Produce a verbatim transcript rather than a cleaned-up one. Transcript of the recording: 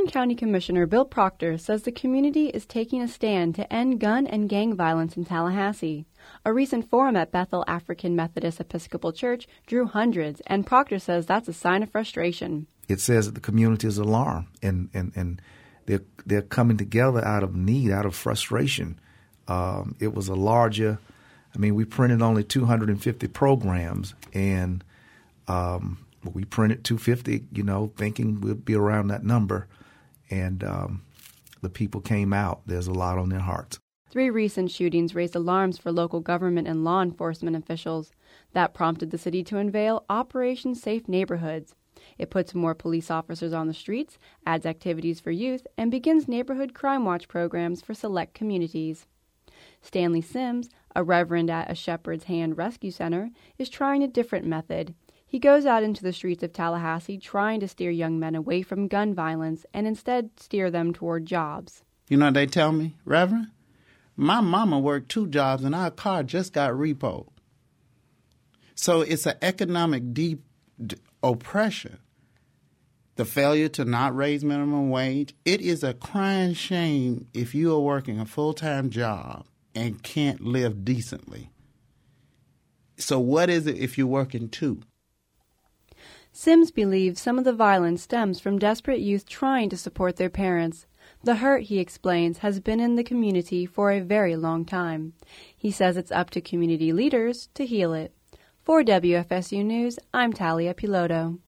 Warren County Commissioner Bill Proctor says the community is taking a stand to end gun and gang violence in Tallahassee. A recent forum at Bethel African Methodist Episcopal Church drew hundreds, and Proctor says that's a sign of frustration. It says that the community is alarmed, and, and, and they're, they're coming together out of need, out of frustration. Um, it was a larger, I mean, we printed only two hundred fifty programs, and um, we printed two hundred fifty, you know, thinking we'd be around that number, and um, the people came out. There's a lot on their hearts. Three recent shootings raised alarms for local government and law enforcement officials. That prompted the city to unveil Operation Safe Neighborhoods. It puts more police officers on the streets, adds activities for youth, and begins neighborhood crime watch programs for select communities. Stanley Sims, a reverend at a Shepherd's Hand Rescue Center, is trying a different method. He goes out into the streets of Tallahassee trying to steer young men away from gun violence and instead steer them toward jobs. You know what they tell me, Reverend? My mama worked two jobs and our car just got repoed. So it's an economic deep d- oppression. The failure to not raise minimum wage, it is a crying shame if you are working a full-time job and can't live decently. So what is it if you're working two? Sims believes some of the violence stems from desperate youth trying to support their parents. The hurt, he explains, has been in the community for a very long time. He says it's up to community leaders to heal it. For W F S U News, I'm Talia Piloto.